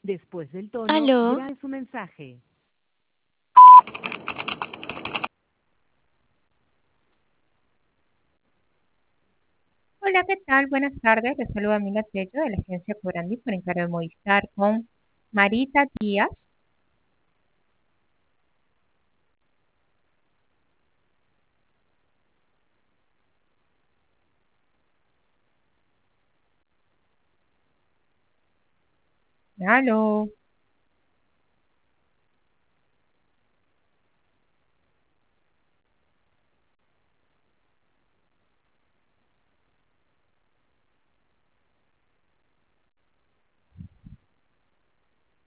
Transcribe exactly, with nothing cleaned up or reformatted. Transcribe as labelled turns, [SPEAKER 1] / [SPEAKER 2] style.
[SPEAKER 1] Después del tono,
[SPEAKER 2] Aló,
[SPEAKER 1] grabe su mensaje.
[SPEAKER 3] Hola, ¿qué tal? Buenas tardes. Les saluda Mila Tello de la agencia Cobrandis por encargo de Movistar con Marita Díaz. Aló.